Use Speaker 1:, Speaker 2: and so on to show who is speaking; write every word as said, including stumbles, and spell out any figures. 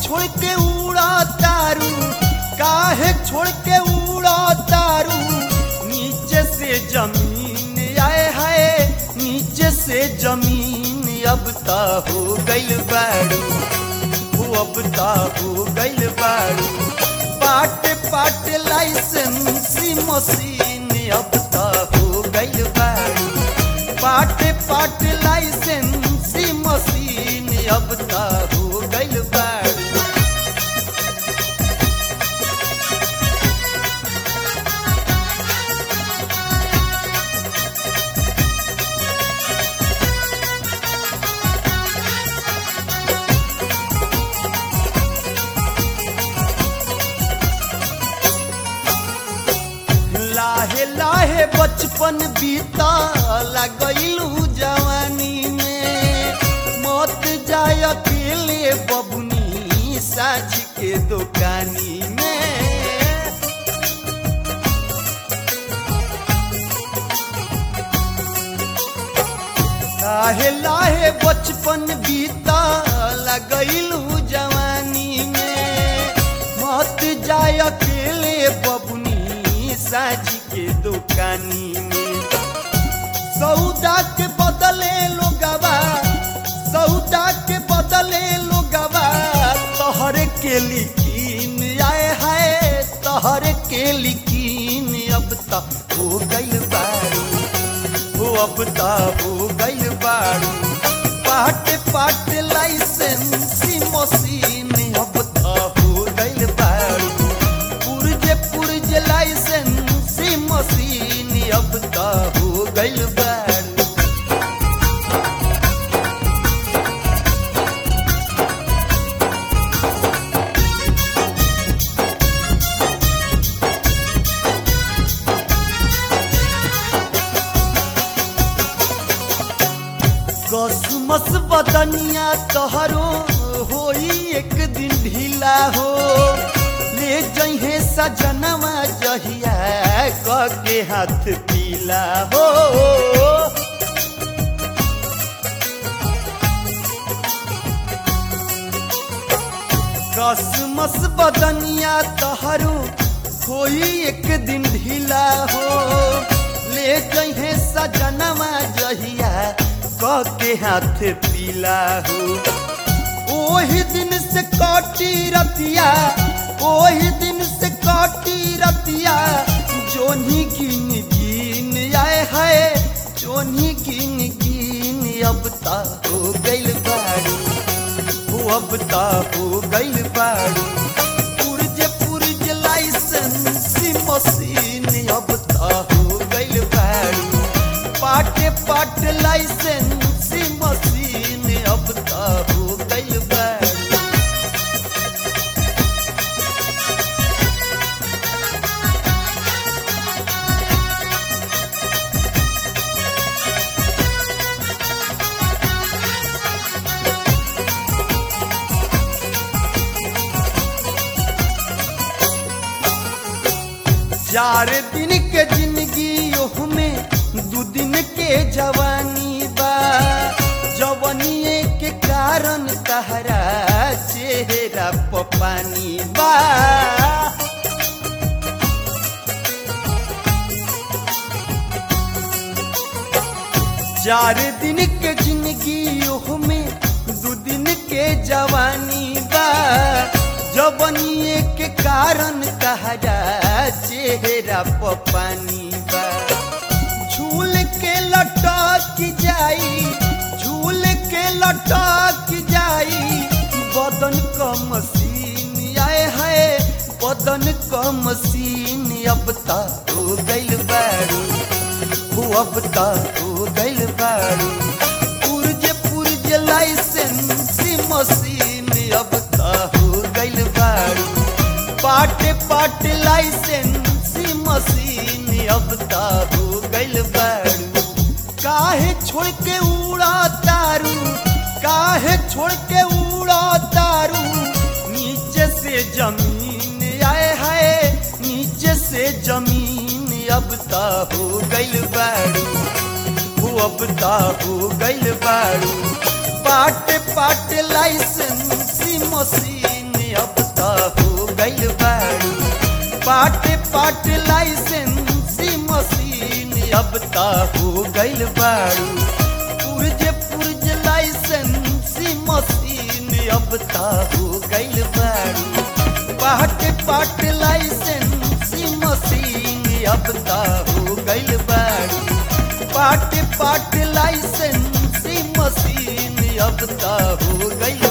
Speaker 1: छोड़ के उड़ा तारू, काहे छोड़ के उड़ा तारू नीचे से जमीन, आए हाय नीचे से जमीन। अब ता हो गइल बारू, वो अब ता हो गइल बारू, पाट पाट लाइसेंसी मशीन। अब ता हो गइल बारू, पाट पाट लाइसेंसी मशीन। अब ता हो गइल बारू। लाहे लाहे बचपन बीता लगलू जवानी में, मत जाय अकेले बबुनी साझ के दुकानी में। लाहे लाहे बचपन बीता लगलू जवानी में, मत जाय अकेले बबुनी साझ के दुकानी में। सौदा के बदले लोगवा, सौदा के बदले लोगवा तोहर के लिकीन, आए हाय तोहर के लिकीन। अब ता हो गइल बारू, हो अब ता हो गइल बारू, पाट पाट लाइसेंसी मशीन। अब ता हो गइल बारू, पुरजे पुरजे लाइसेंसी मशीन। अब ता हो गइल बारू। कसमस बदनिया तोहरो होई एक दिन ढीला हो, ले जइहे सजनवा जहिया क के हाथ पीला हो। कसमस बदनिया तोहरो होई एक दिन ढीला हो, ले जइहे सजनवा जहिया क के हाथ पीला हो। ओही दिन से कटी रतिया, ओही दिन से कटी रतिया जोनी गिन गिन, आए हाय जोनी गिन गिन। अब ता हो गइल बारू, हो अब ता हो गइल बारू, पुरजे पुरजे लाइसेंसी मशीन। अब ता हो गइल बारू, पाटे पाट लाइसेंसी मशीन। अब ता हो गइल बारू। चार दिन के जिंदगी ओह में दू दिन के जवानी बा, जवानिए के कारण तहरा चेहरा प पानी बा। चार दिन के जिंदगी ओह में दू दिन के जवानी बा, जवानिए के कारण तहरा चेहरा प पानी बा। झूल के लटक जाई, झूल के लटक जाई बदन क मशीन, आए हाय बदन क मशीन। अब ता हो गइल बारू, हो अब ता हो गइल बारू, पुरजे पुरजे लाइसेंसी मशीन। अब ता हो गइल बारू, पाटे पाट लाइसेंसी मशीन। अब ता हो गइल बारू, काहे छोड़ के उड़ा तारू, काहे छोड़ के उड़ा तारू नीचे से जमीन, आए हाय नीचे से जमीन। अब ता हो गइल बारू, हो अब ता हो गइल बारू, पाट पाट लाइसेंसी मशीन। अब ता हो गइल बाड़ू पाट पाट लाइसेंसी मशीन अब ता हो गइल बाड़ू पुर्ज पुर्ज लाइसेंसी मशीन अब ता हो गइल बाड़ू पाट पाट लाइसेंसी मशीन अब ता हो गइल बाड़ू पाट पाट लाइसेंसी मशीन अब ता हो गइल